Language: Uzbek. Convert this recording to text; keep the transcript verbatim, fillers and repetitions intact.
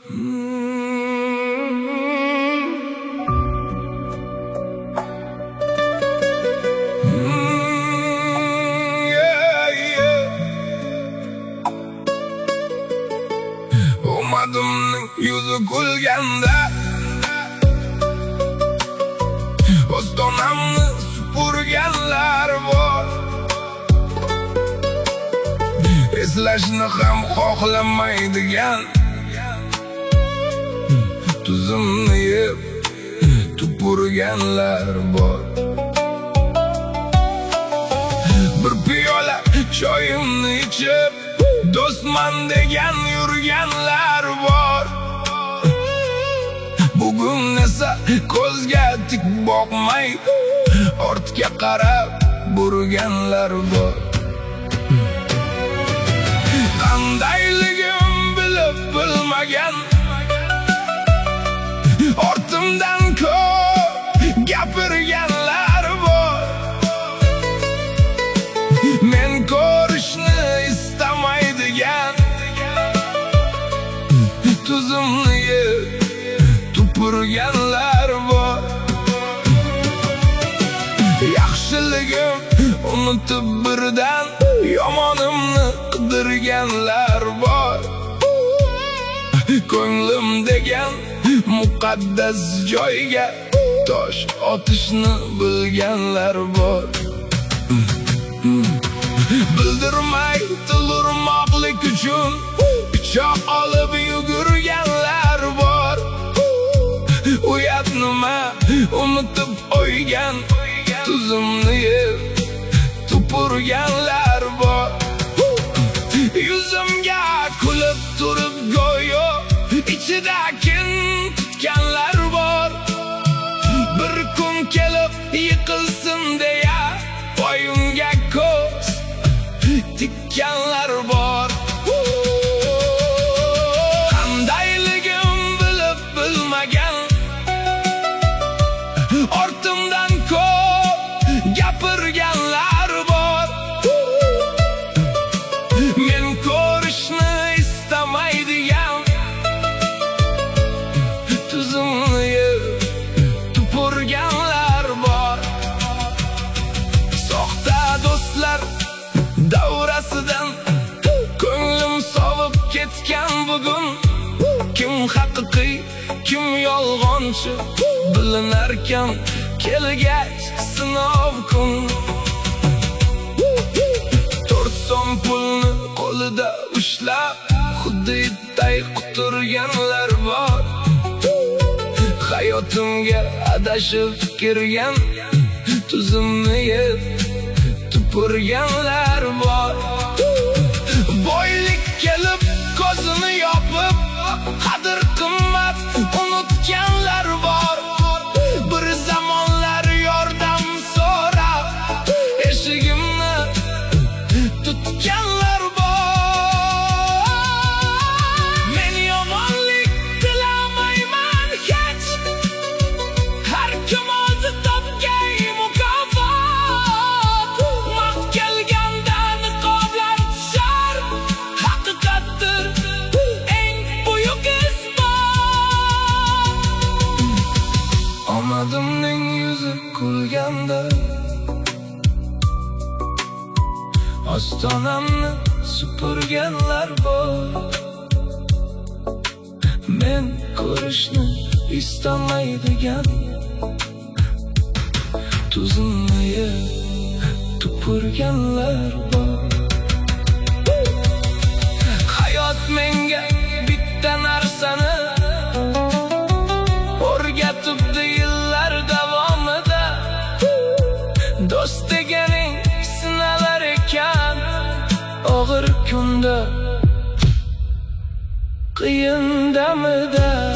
Ummadımning yuzi kulganda Ostonamni supurganlar bor. Eslashni ham xohlamaydigan tuzimni yeb tupurganlar bor. Bir piyola choyimni ichib do'stman degan yurganlar bor. Bugun esa ko'zga tik boqmay ortga qarab burganlar bor. Qandayligim bilib bilmagan ortimdan ko'p gapirganlar bor. Men ko'rishni istamaydigan tuzimni yeb tupurganlar bor. Yaxshiligim unutib birdan yomonimni qidirganlar bor. Ko'nglim degan muqaddas joyga tosh otishni bilganlar bor. Bildirmay tilurmoqlik uchun pichoq olib yugurganlar bor. Uyat nima unutib qo'ygan tuzimni yeb tupurganlar bor. Yuzimga kulib turib go'yo ichida kin tutganlar bor. Bir kun kelib yiqilsin deya boyimga ko'z tikkanlar bor. Qandayligim bilib bilmagan ortimdan ko'p gapirganlar bor. Men ko'rishni istamaydigan tuzimni yeb tupurganlar bor. Soxta do'stlar davrasidan ko'nglim sovib ketgan bugun. Kim haqiqiy, kim yolg'onchi bilinarkan kelgach sinov kun. To'rt so'm pulni qo'lida ushlab xuddi itday quturganlar bor. Hayotimga adashib kirgan tuzimni yeb tupurganlar bor. Boylik kelib ko'zini yopib qadr qimmat unutganlar bor. Bir zamonlar yordam so'rab eshigimni tutganlar bor. Men yomonlik tilamayman hech, har kim o'zi topgan mukofot. Vaqt kelganda niqoblar tushar, haqiqatdir eng buyuk isbot. Omadimning yuzi kulganda ostonamni supurganlar bor. Men ko'rishni istamaydigan tuzimni yeb tupurganlar bor. Hayot menga bitta narsani o'rgatibdi yillar davomida. Do'st deganing sinalar ekan og'ir kunda, qiyin damida.